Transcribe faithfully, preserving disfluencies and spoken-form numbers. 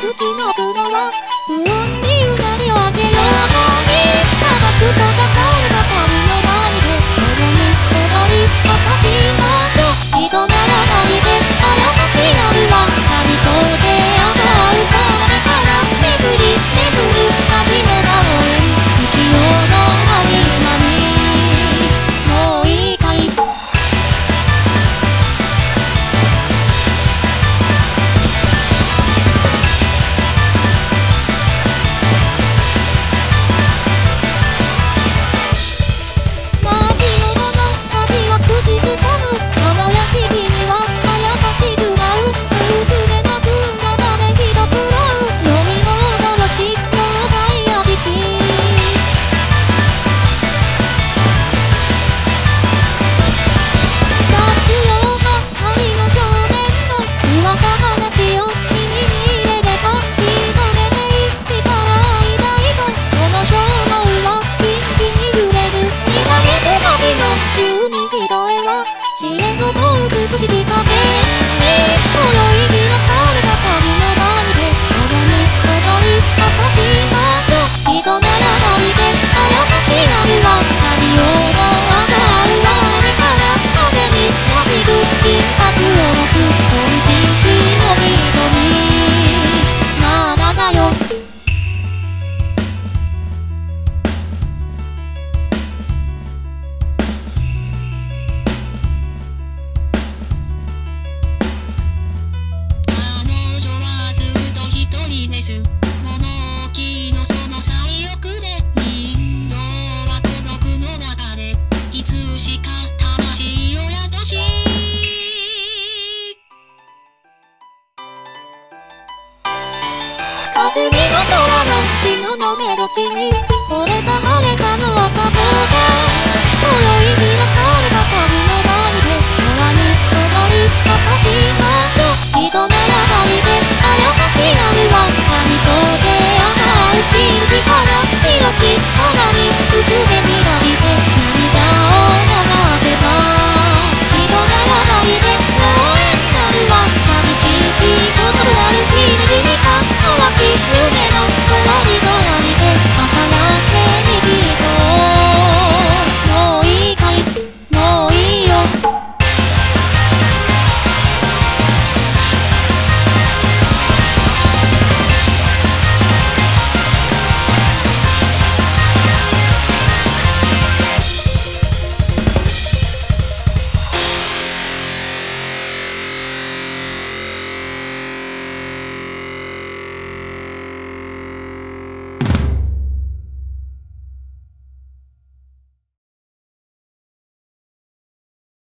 好きなプロは不穏にうなりを上げように科学と刺さるばかりの波で共に踊り明かしましょう。人ならないであやかしあるわ旅と出会うさなかから巡り巡る旅の名を不器用の合間にもういいかい。知恵のも美しき影に今宵開かれた旅の波で共に踊り明かしましょう。人ならないであやかしあるわ旅を思わざるは何から風になびく一発を持つ本気の瞳まだだよ。 物置のその最奥で人形は孤独の中でいつしか魂を宿し霞の空の篠のメロディに惚れた晴れたの赤子が今宵開かれた旅の波で永遠に踊り明かします。